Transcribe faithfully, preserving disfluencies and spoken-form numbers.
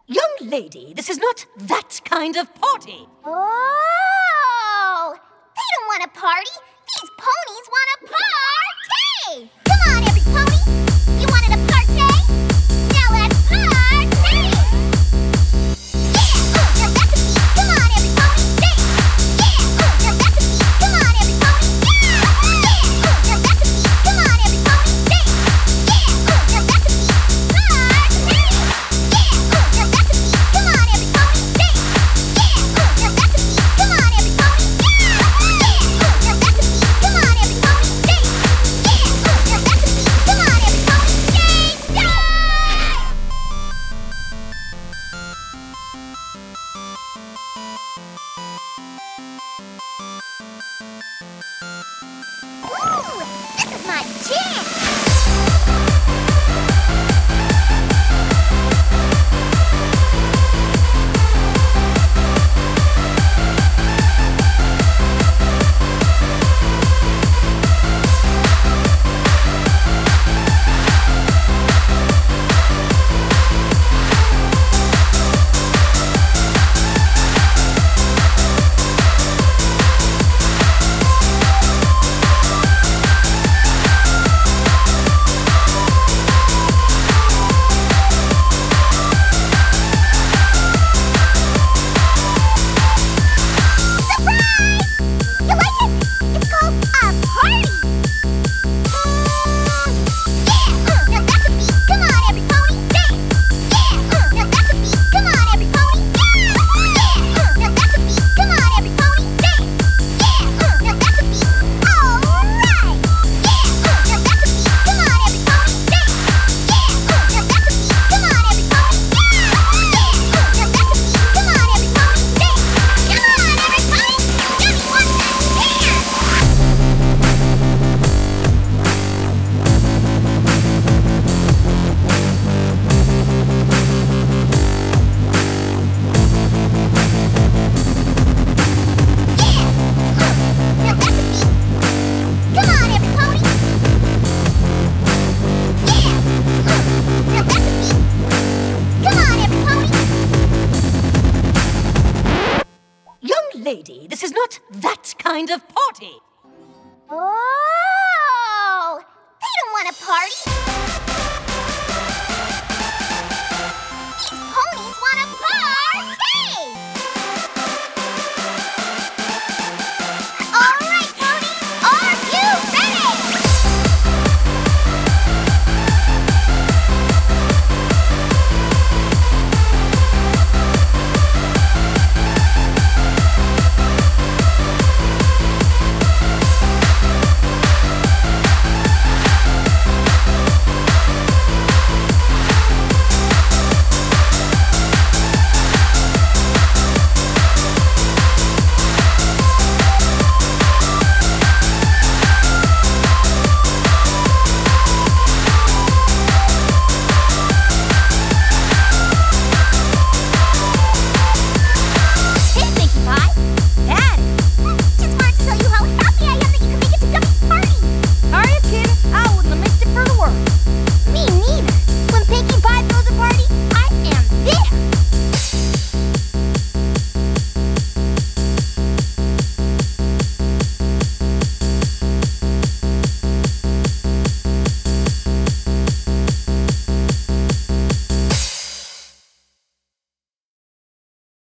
Young lady, this is not that kind of party. Oh! They don't want a party. These ponies want a party! Come on, every pony! You wanted a party? Now let's party! Yeah! Now that's a beat. Come on, every pony! Dance! Yeah! Now that's a beat. Come on, every pony! Yeah! Yeah! Now that's a beat. Come on, every pony! Dance! Yeah! Now that's a beat. Party! Yeah! Now that's a beat. Come on, every pony! Dance! Yeah! Now that's a beat. Come on, every pony! Yeah! Yeah! Now that's a beat. Come on, every pony! Dance! Yeah! Now that's a beat. Come on, every pony! Dance! Ooh, this is my jam! You like it? It's called a party! Yeah! Now that's a beat. Come on, every pony! Dance! Yeah! Now that's a beat. Come on, every pony! Yeah! Yeah! Now that's a beat. Come on, every pony! Dance! Yeah! Now that's a beat. Alright! Yeah! Now that's a beat. Come on, every pony! Dance! Yeah! Now that's a beat. Come on, every pony! Yeah! Yeah! Now that's a beat. Come on, every pony! Dance! Come on, every pony! Just want to dance! Now that's a beat. Come on, every pony. Yeah. Now that's a beat. Come on, every pony. Young lady, this is not that kind of party. Oh! They don't want a party. These ponies want a party!